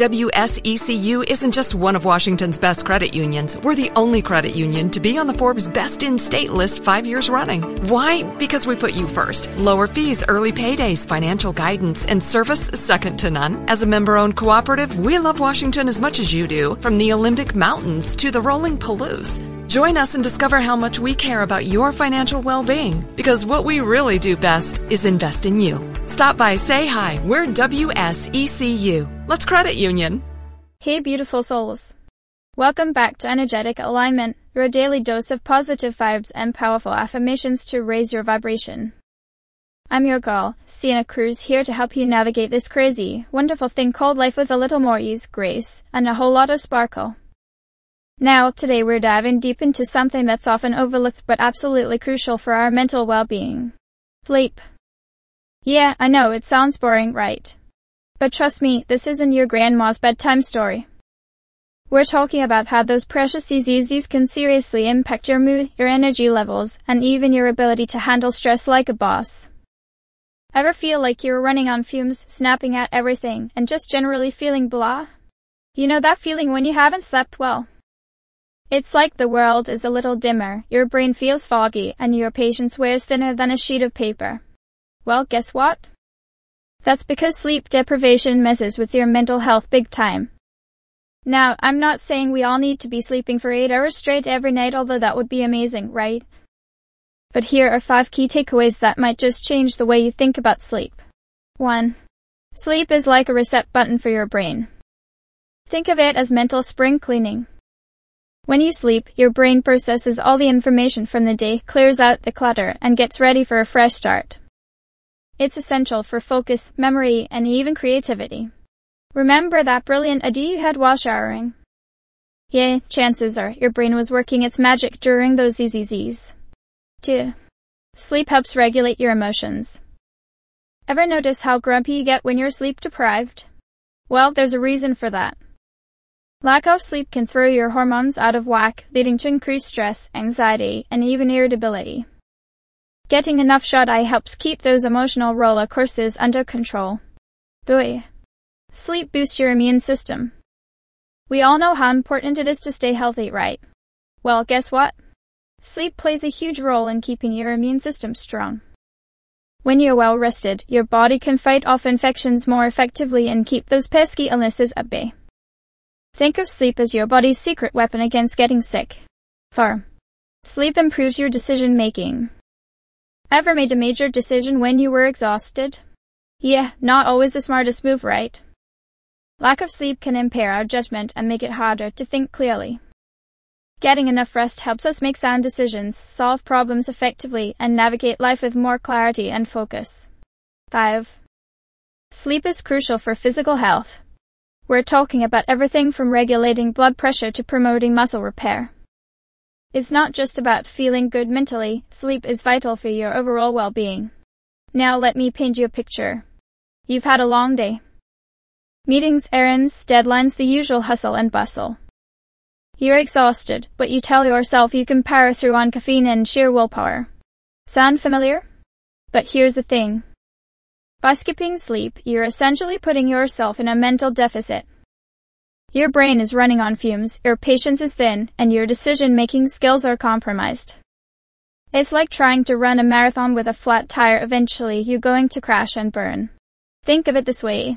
WSECU isn't just one of Washington's best credit unions. We're the only credit union to be on the Forbes Best in State list 5 years running. Why? Because we put you first. Lower fees, early paydays, financial guidance, and service second to none. As a member-owned cooperative, we love Washington as much as you do, from the Olympic Mountains to the rolling Palouse. Join us and discover how much we care about your financial well-being, because what we really do best is invest in you. Stop by, say hi. We're WSECU. Let's credit union. Hey, beautiful souls. Welcome back to Energetic Alignment, your daily dose of positive vibes and powerful affirmations to raise your vibration. I'm your girl, Sienna Cruz, here to help you navigate this crazy, wonderful thing called life with a little more ease, grace, and a whole lot of sparkle. Now, today we're diving deep into something that's often overlooked but absolutely crucial for our mental well-being. Sleep. Yeah, I know, it sounds boring, right? But trust me, this isn't your grandma's bedtime story. We're talking about how those precious EZZs can seriously impact your mood, your energy levels, and even your ability to handle stress like a boss. Ever feel like you're running on fumes, snapping at everything, and just generally feeling blah? You know that feeling when you haven't slept well? It's like the world is a little dimmer, your brain feels foggy, and your patience wears thinner than a sheet of paper. Well, guess what? That's because sleep deprivation messes with your mental health big time. Now, I'm not saying we all need to be sleeping for 8 hours straight every night, although that would be amazing, right? But here are 5 key takeaways that might just change the way you think about sleep. 1. Sleep is like a reset button for your brain. Think of it as mental spring cleaning. When you sleep, your brain processes all the information from the day, clears out the clutter, and gets ready for a fresh start. It's essential for focus, memory, and even creativity. Remember that brilliant idea you had while showering? Yeah, chances are your brain was working its magic during those EZZs. 2. Sleep helps regulate your emotions. Ever notice how grumpy you get when you're sleep deprived? Well, there's a reason for that. Lack of sleep can throw your hormones out of whack, leading to increased stress, anxiety, and even irritability. Getting enough shut-eye helps keep those emotional roller coasters under control. 3. Sleep boosts your immune system. We all know how important it is to stay healthy, right? Well, guess what? Sleep plays a huge role in keeping your immune system strong. When you're well rested, your body can fight off infections more effectively and keep those pesky illnesses at bay. Think of sleep as your body's secret weapon against getting sick. 4. Sleep improves your decision-making. Ever made a major decision when you were exhausted? Yeah, not always the smartest move, right? Lack of sleep can impair our judgment and make it harder to think clearly. Getting enough rest helps us make sound decisions, solve problems effectively, and navigate life with more clarity and focus. 5. Sleep is crucial for physical health. We're talking about everything from regulating blood pressure to promoting muscle repair. It's not just about feeling good mentally, sleep is vital for your overall well-being. Now let me paint you a picture. You've had a long day. Meetings, errands, deadlines, the usual hustle and bustle. You're exhausted, but you tell yourself you can power through on caffeine and sheer willpower. Sound familiar? But here's the thing. By skipping sleep, you're essentially putting yourself in a mental deficit. Your brain is running on fumes, your patience is thin, and your decision-making skills are compromised. It's like trying to run a marathon with a flat tire. Eventually, you're going to crash and burn. Think of it this way.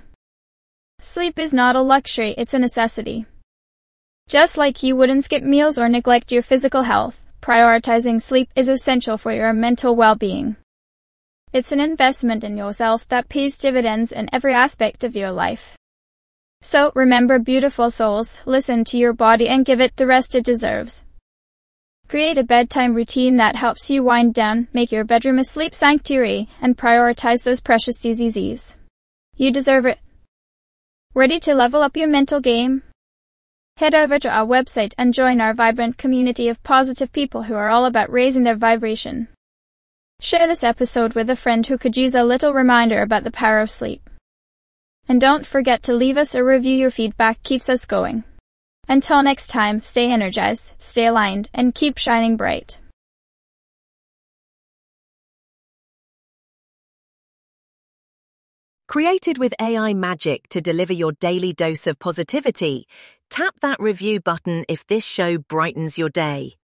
Sleep is not a luxury, it's a necessity. Just like you wouldn't skip meals or neglect your physical health, prioritizing sleep is essential for your mental well-being. It's an investment in yourself that pays dividends in every aspect of your life. So remember, beautiful souls, listen to your body and give it the rest it deserves. Create a bedtime routine that helps you wind down, make your bedroom a sleep sanctuary, and prioritize those precious EZZs. You deserve it. Ready to level up your mental game? Head over to our website and join our vibrant community of positive people who are all about raising their vibration. Share this episode with a friend who could use a little reminder about the power of sleep. And don't forget to leave us a review. Your feedback keeps us going. Until next time, stay energized, stay aligned, and keep shining bright. Created with AI magic to deliver your daily dose of positivity, tap that review button if this show brightens your day.